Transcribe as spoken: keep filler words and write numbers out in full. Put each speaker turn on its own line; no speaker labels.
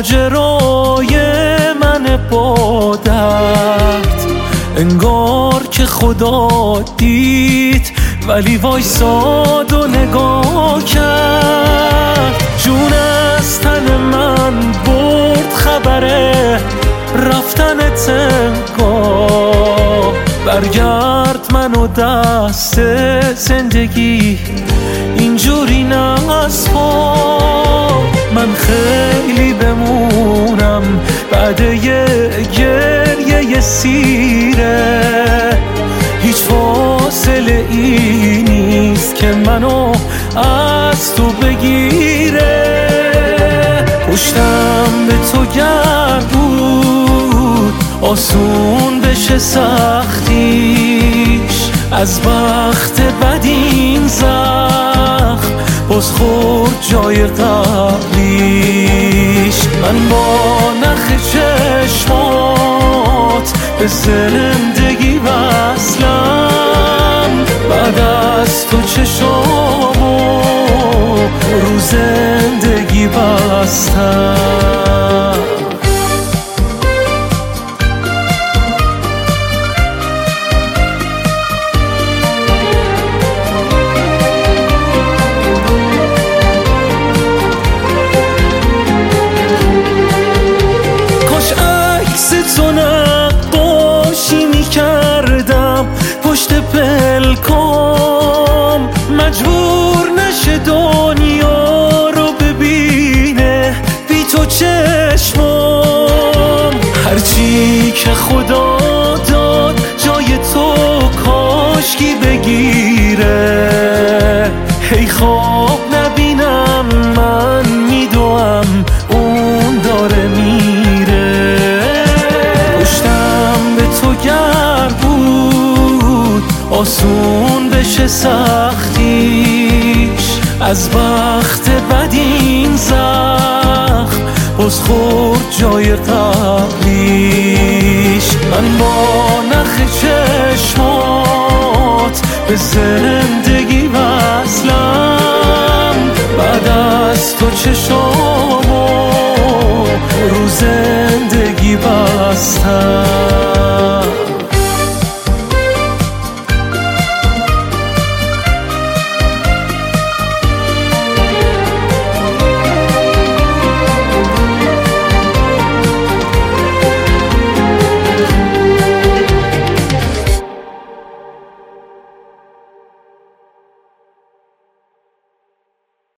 ماجرای من با درد، انگار که خدا دید ولی وایساد و نگاه کرد. جون از تن من برد خبره رفتن تنگاه، برگرد منو دست زندگی اینجوری نسپار. من خیلی بمونم بعد یه گریه سیره، هیچ فاصله ای نیست که منو از تو بگیره. پشتم به تو گرد بود آسون بشه سختیش، از بخت بد این زخم باز خورد جای قبلیش. من با نخ چشمات به زندگی وصلم، بعد از تو چشامو رو زندگی بستم. تو نقاشی میکردم پشت پلکام، مجبور نشه دنیا رو ببینه بی تو چشمام. هرچی که خدا داد جای تو کاشکی بگیره، هی خواب نبینم من میدوام اون داره میره. گرد بود آسون بشه سختیش، از بخت بد این زخم باز خورد جای قبلیش. من با نخ چشمات به زندگی وصلم، بعد از تو چشم